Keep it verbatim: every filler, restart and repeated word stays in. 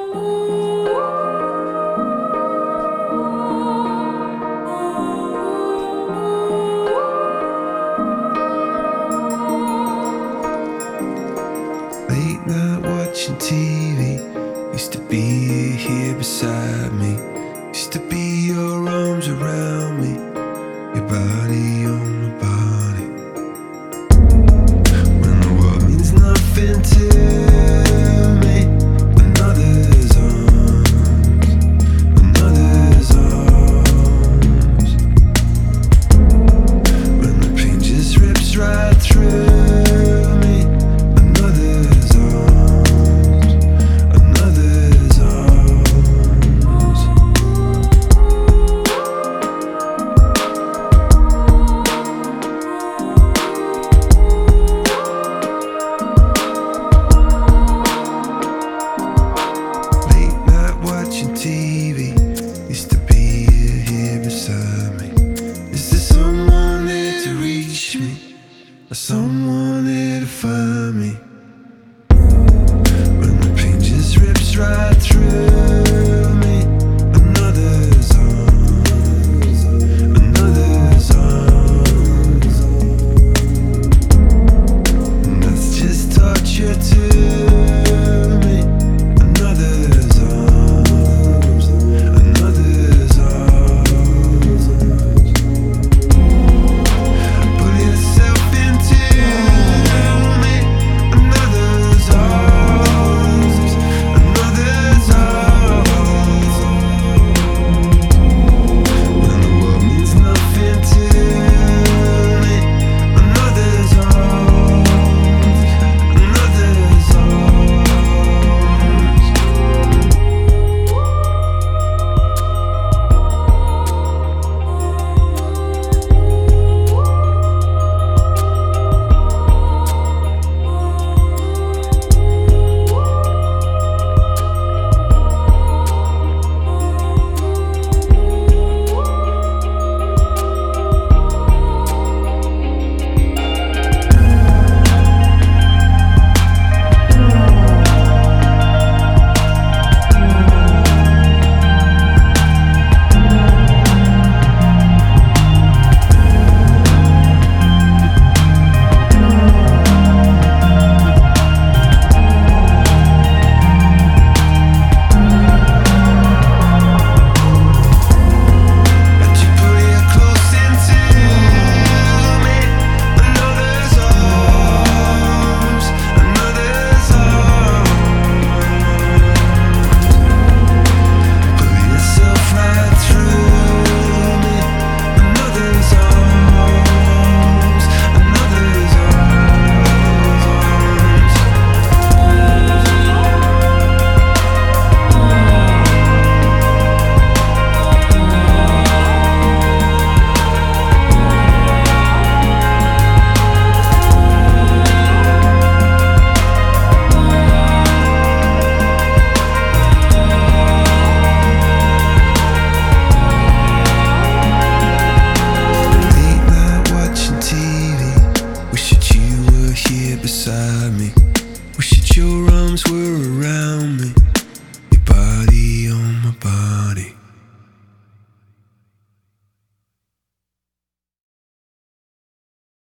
Late night watching T V. Used to be here beside me. Used to be your arms around me, your body on my body. When the world means nothing to me, another's arms, another's arms. When the pain just rips right through. T V used to be here beside me. Is there someone there to reach me, or someone there to find me? When the pain just rips right through me, another's arms, another's arms, and that's just torture too. Beside me, wish that you